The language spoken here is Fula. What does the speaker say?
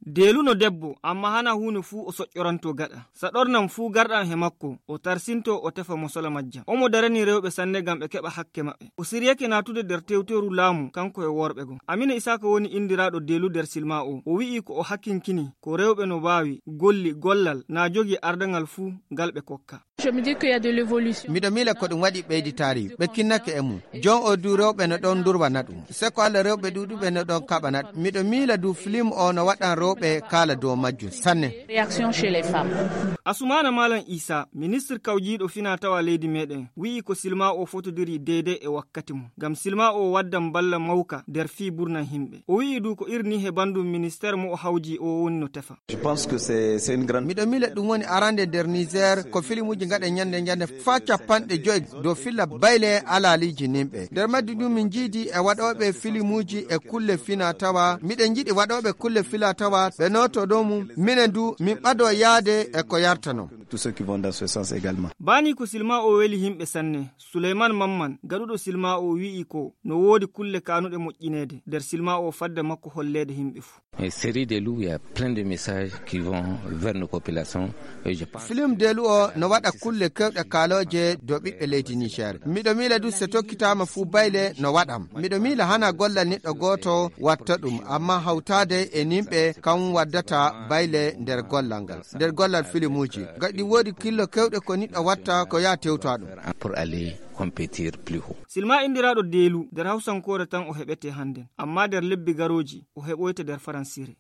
Delu no debbo amma hana hunu fu o soƴƴoranto gaɗa. Saɗornam fu garɗam he makko o tarsinto o tefa mosola majjam. Omo darani rewɓe sanne gam ɓe keɓa hakke maɓɓe. O siriyake natude nder tewteru laamu kanko e worɓe go. Amina Isaka woni indiraɗo Delu nder silma o. O wi'i ko o hakkinkini ko rewɓe no bawi golli gollal na jogi ardangal fu gal ɓe kokka. Miɗo mila ko ɗum waɗi ɓeyditari ɓe kinnake e mum. Jon o du rewɓe no ɗon durwana ɗum. Seko Allah rewɓe ɗuɗuɓe no ɗon kaɓana ɗum. Miɗo mila du film o no waɗan rewɓe kala dow majjum sanne. Asumana Malam Isa, ministre kawjiɗo fina tawa leydi meɗen, wi'i ko silma o fotodiri deydey e wakkati mum. Gam silma o waddan balla mawka nder fi burnan himɓe. O wi'i du ko irni he bandum ministére mo o hawji o woni no tefa. Miɗo mila ɗum woni arande nder Niger ko filimuji gaɗe ñande fa 50 dow filla bayle alaliji nimɓe. Nder maddi ɗum min jiidi e waɗoɓe filimuji e kulle fina tawa. Miɗen jiɗi waɗoɓe kulle fila tawa ɓe noto dow mum minen du min ɓado yaade e ko yartano. Bani ko silma o weli himɓe sanne. Suleiman Mamman gaɗuɗo silma o wi'i ko no woodi kulle kanuɗe moƴƴinede nder silma o fadde makko hollede himɓe fu. Série Delu, il y a plein de messages qui vont vers nos populations. Film Delu o no waɗa kulle kewɗe kaloje dow ɓiɓɓe leydi Niger. Miɗo mila du se tokkitama fu bayle no waɗam. Miɗo mila hana golla neɗɗo goto watta ɗum amma hawtade e nimɓe kam waddata bayle nder gollal ngal. Nder gollal filimuji gaɗi woodi killo kewɗe ko neɗɗo watta ko ya tewta ɗum. Pour aller compétir plus haut. Silma indiraɗo Delu nder Hausankore tan o heɓete handen, amma nder lebbi garoji o heɓoyte nder Faransire.